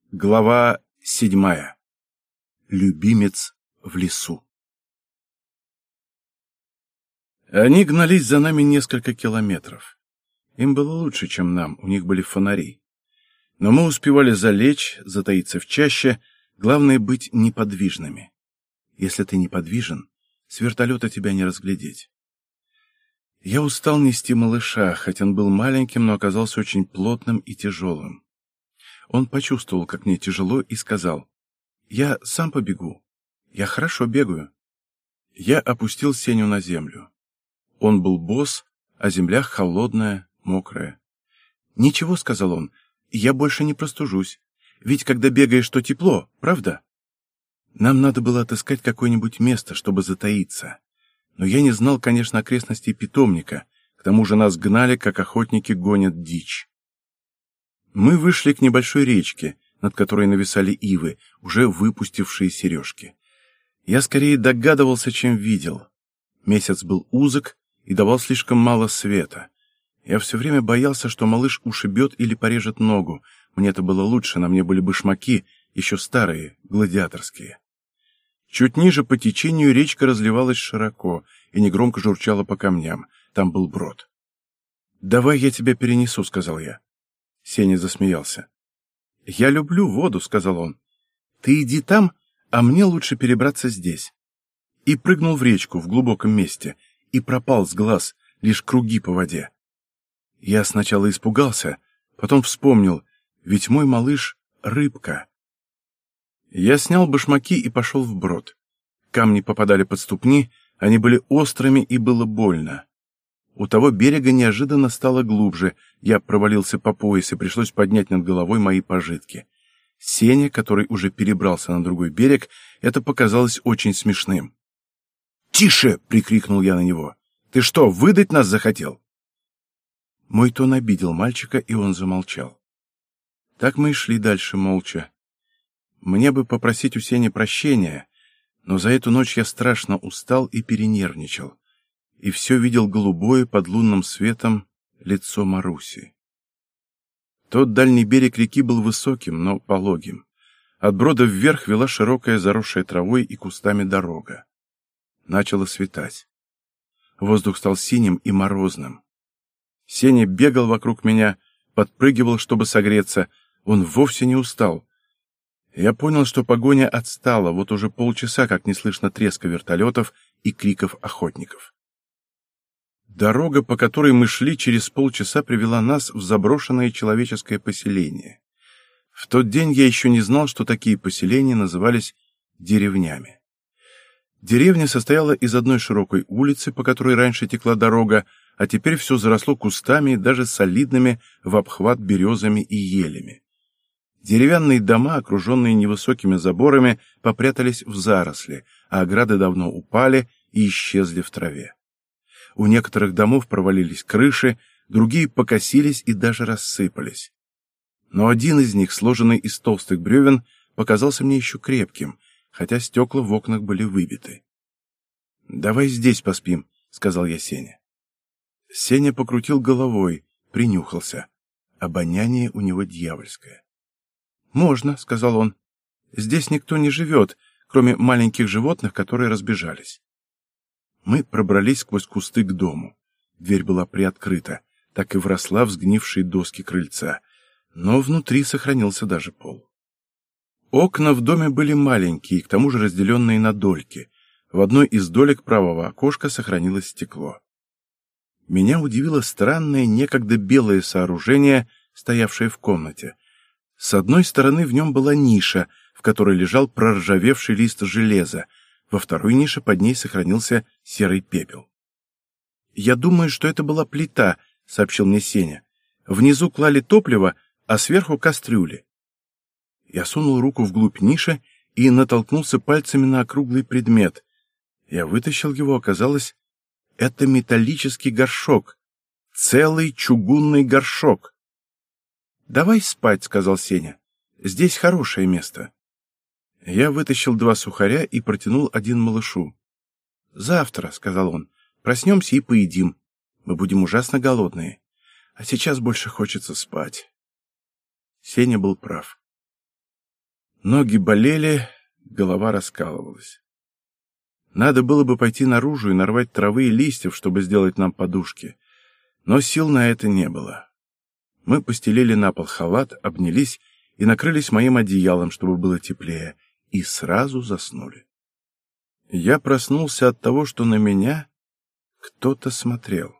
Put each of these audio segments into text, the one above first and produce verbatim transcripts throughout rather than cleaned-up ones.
Глава седьмая. Любимец в лесу. Они гнались за нами несколько километров. Им было лучше, чем нам, у них были фонари. Но мы успевали залечь, затаиться в чаще, главное быть неподвижными. Если ты неподвижен, с вертолета тебя не разглядеть. Я устал нести малыша, хоть он был маленьким, но оказался очень плотным и тяжелым. Он почувствовал, как мне тяжело, и сказал: «Я сам побегу. Я хорошо бегаю». Я опустил Сеню на землю. Он был босс, а земля холодная, мокрая. «Ничего», — сказал он, — «я больше не простужусь. Ведь когда бегаешь, то тепло, правда?» Нам надо было отыскать какое-нибудь место, чтобы затаиться. Но я не знал, конечно, окрестностей питомника. К тому же нас гнали, как охотники гонят дичь. Мы вышли к небольшой речке, над которой нависали ивы, уже выпустившие сережки. Я скорее догадывался, чем видел. Месяц был узок и давал слишком мало света. Я все время боялся, что малыш ушибет или порежет ногу. Мне-то было лучше, на мне были башмаки, еще старые, гладиаторские. Чуть ниже по течению речка разливалась широко и негромко журчала по камням. Там был брод. «Давай я тебя перенесу», — сказал я. Сеня засмеялся. «Я люблю воду», — сказал он. «Ты иди там, а мне лучше перебраться здесь». И прыгнул в речку в глубоком месте, и пропал с глаз, лишь круги по воде. Я сначала испугался, потом вспомнил, ведь мой малыш — рыбка. Я снял башмаки и пошел вброд. Камни попадали под ступни, они были острыми и было больно. У того берега неожиданно стало глубже, я провалился по пояс и пришлось поднять над головой мои пожитки. Сеня, который уже перебрался на другой берег, это показалось очень смешным. «Тише!» — прикрикнул я на него. «Ты что, выдать нас захотел?» Мой тон обидел мальчика, и он замолчал. Так мы и шли дальше молча. Мне бы попросить у Сени прощения, но за эту ночь я страшно устал и перенервничал. И все видел голубое под лунным светом лицо Маруси. Тот дальний берег реки был высоким, но пологим. От брода вверх вела широкая, заросшая травой и кустами дорога. Начало светать. Воздух стал синим и морозным. Сеня бегал вокруг меня, подпрыгивал, чтобы согреться. Он вовсе не устал. Я понял, что погоня отстала, вот уже полчаса, как не слышно треска вертолетов и криков охотников. Дорога, по которой мы шли, через полчаса привела нас в заброшенное человеческое поселение. В тот день я еще не знал, что такие поселения назывались деревнями. Деревня состояла из одной широкой улицы, по которой раньше текла дорога, а теперь все заросло кустами и даже солидными в обхват березами и елями. Деревянные дома, окруженные невысокими заборами, попрятались в заросли, а ограды давно упали и исчезли в траве. У некоторых домов провалились крыши, другие покосились и даже рассыпались. Но один из них, сложенный из толстых бревен, показался мне еще крепким, хотя стекла в окнах были выбиты. «Давай здесь поспим», — сказал я Сене. Сеня покрутил головой, принюхался. Обоняние у него дьявольское. «Можно», — сказал он. «Здесь никто не живет, кроме маленьких животных, которые разбежались». Мы пробрались сквозь кусты к дому. Дверь была приоткрыта, так и вросла в сгнившие доски крыльца, но внутри сохранился даже пол. Окна в доме были маленькие, к тому же разделенные на дольки. В одной из долек правого окошка сохранилось стекло. Меня удивило странное, некогда белое сооружение, стоявшее в комнате. С одной стороны в нем была ниша, в которой лежал проржавевший лист железа, во второй нише под ней сохранился серый пепел. «Я думаю, что это была плита», — сообщил мне Сеня. «Внизу клали топливо, а сверху кастрюли». Я сунул руку вглубь ниши и натолкнулся пальцами на округлый предмет. Я вытащил его, оказалось, это металлический горшок. Целый чугунный горшок. «Давай спать», — сказал Сеня. «Здесь хорошее место». Я вытащил два сухаря и протянул один малышу. «Завтра», — сказал он, — «проснемся и поедим. Мы будем ужасно голодные. А сейчас больше хочется спать». Сеня был прав. Ноги болели, голова раскалывалась. Надо было бы пойти наружу и нарвать травы и листьев, чтобы сделать нам подушки. Но сил на это не было. Мы постелили на пол халат, обнялись и накрылись моим одеялом, чтобы было теплее, и сразу заснули. Я проснулся от того, что на меня кто-то смотрел.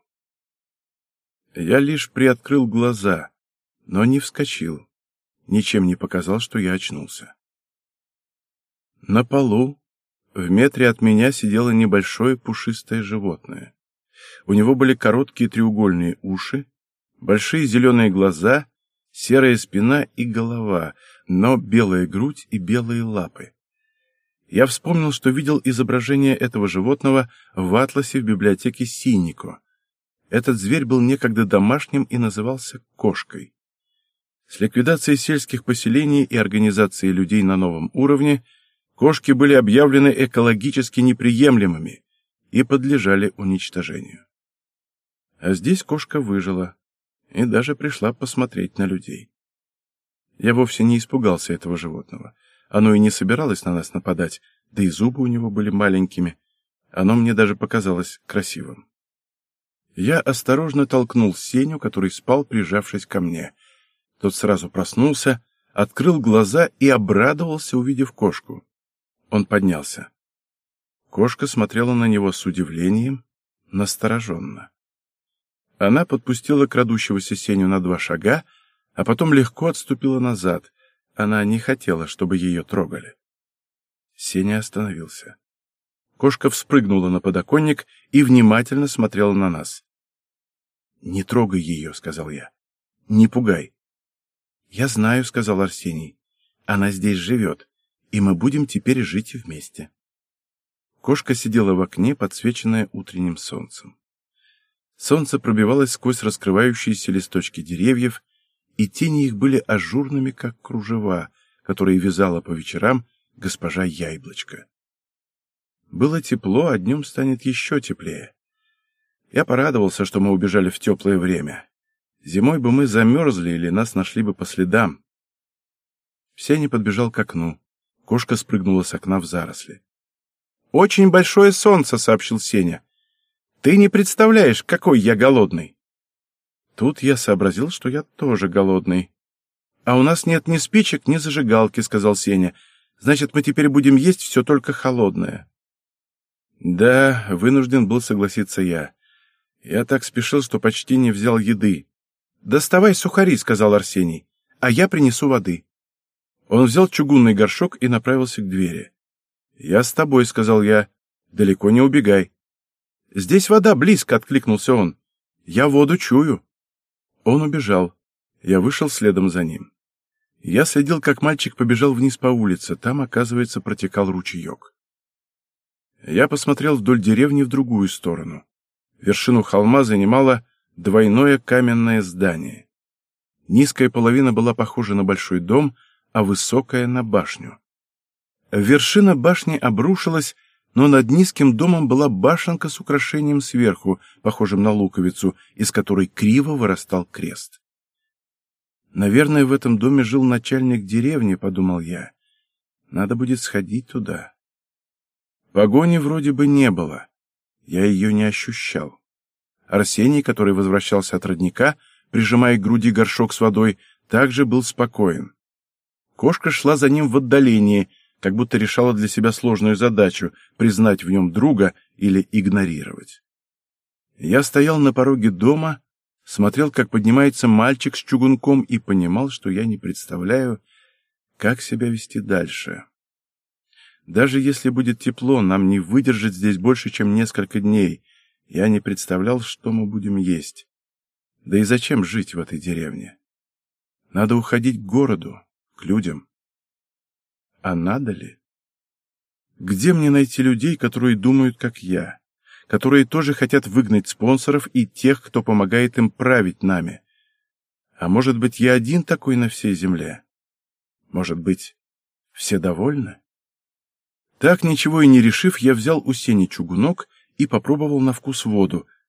Я лишь приоткрыл глаза, но не вскочил, ничем не показал, что я очнулся. На полу, в метре от меня, сидело небольшое пушистое животное. У него были короткие треугольные уши, большие зеленые глаза, серая спина и голова, но белая грудь и белые лапы. Я вспомнил, что видел изображение этого животного в атласе в библиотеке Синико. Этот зверь был некогда домашним и назывался кошкой. С ликвидацией сельских поселений и организацией людей на новом уровне кошки были объявлены экологически неприемлемыми и подлежали уничтожению. А здесь кошка выжила и даже пришла посмотреть на людей. Я вовсе не испугался этого животного. Оно и не собиралось на нас нападать, да и зубы у него были маленькими. Оно мне даже показалось красивым. Я осторожно толкнул Сеню, который спал, прижавшись ко мне. Тот сразу проснулся, открыл глаза и обрадовался, увидев кошку. Он поднялся. Кошка смотрела на него с удивлением, настороженно. Она подпустила крадущегося Сеню на два шага, а потом легко отступила назад. Она не хотела, чтобы ее трогали. Сеня остановился. Кошка вспрыгнула на подоконник и внимательно смотрела на нас. «Не трогай ее», — сказал я. «Не пугай». «Я знаю», — сказал Арсений. «Она здесь живет, и мы будем теперь жить вместе». Кошка сидела в окне, подсвеченная утренним солнцем. Солнце пробивалось сквозь раскрывающиеся листочки деревьев, и тени их были ажурными, как кружева, которые вязала по вечерам госпожа Яйблочко. Было тепло, а днем станет еще теплее. Я порадовался, что мы убежали в теплое время. Зимой бы мы замерзли или нас нашли бы по следам. Сеня подбежал к окну. Кошка спрыгнула с окна в заросли. «Очень большое солнце», — сообщил Сеня. «Ты не представляешь, какой я голодный». Тут я сообразил, что я тоже голодный. «А у нас нет ни спичек, ни зажигалки», — сказал Сеня. «Значит, мы теперь будем есть все только холодное». Да, вынужден был согласиться я. Я так спешил, что почти не взял еды. «Доставай сухари», — сказал Арсений, — «а я принесу воды». Он взял чугунный горшок и направился к двери. «Я с тобой», — сказал я, — «далеко не убегай». «Здесь вода близко», — откликнулся он. «Я воду чую». Он убежал. Я вышел следом за ним. Я следил, как мальчик побежал вниз по улице. Там, оказывается, протекал ручеек. Я посмотрел вдоль деревни в другую сторону. Вершину холма занимало двойное каменное здание. Низкая половина была похожа на большой дом, а высокая — на башню. Вершина башни обрушилась, но над низким домом была башенка с украшением сверху, похожим на луковицу, из которой криво вырастал крест. «Наверное, в этом доме жил начальник деревни», — подумал я. «Надо будет сходить туда». Погони вроде бы не было. Я ее не ощущал. Арсений, который возвращался от родника, прижимая к груди горшок с водой, также был спокоен. Кошка шла за ним в отдалении, как будто решала для себя сложную задачу — признать в нем друга или игнорировать. Я стоял на пороге дома, смотрел, как поднимается мальчик с чугунком, и понимал, что я не представляю, как себя вести дальше. Даже если будет тепло, нам не выдержать здесь больше, чем несколько дней. Я не представлял, что мы будем есть. Да и зачем жить в этой деревне? Надо уходить к городу, к людям. А надо ли? Где мне найти людей, которые думают, как я, которые тоже хотят выгнать спонсоров и тех, кто помогает им править нами? А может быть, я один такой на всей земле? Может быть, все довольны? Так, ничего и не решив, я взял у Сени чугунок и попробовал на вкус воду,